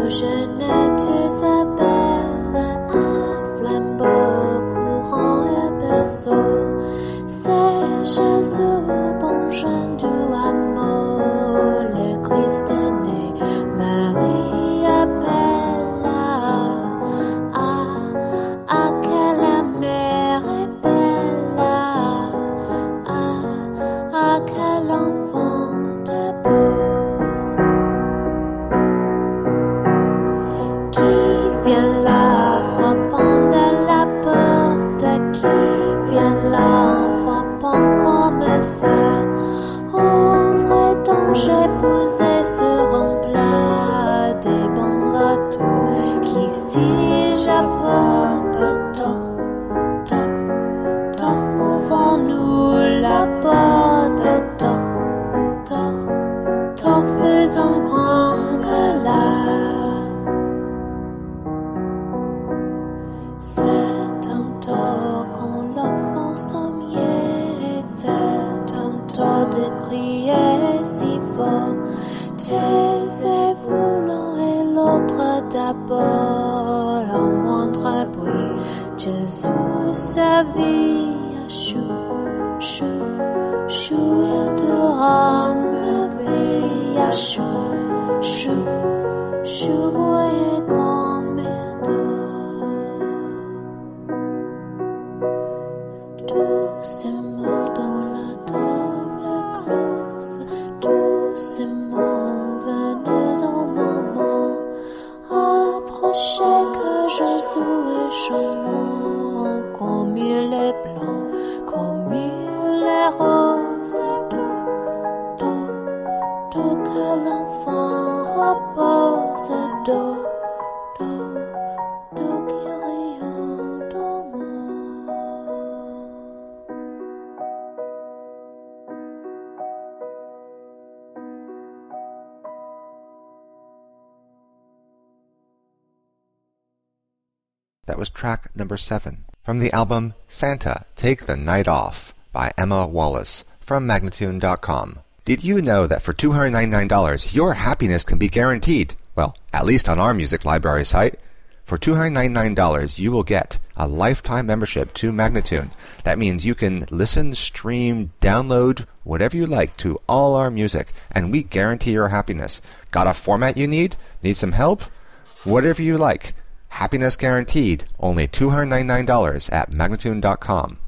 That was track number 7 from the album Santa, Take the Night Off by Emma Wallace from Magnatune.com. Did you know that for $299 your happiness can be guaranteed? Well, at least on our music library site. For $299 you will get a lifetime membership to Magnatune. That means you can listen, stream, download, whatever you like to all our music, and we guarantee your happiness. Got a format you need? Need some help? Whatever you like. Happiness guaranteed, only $299 at Magnatune.com.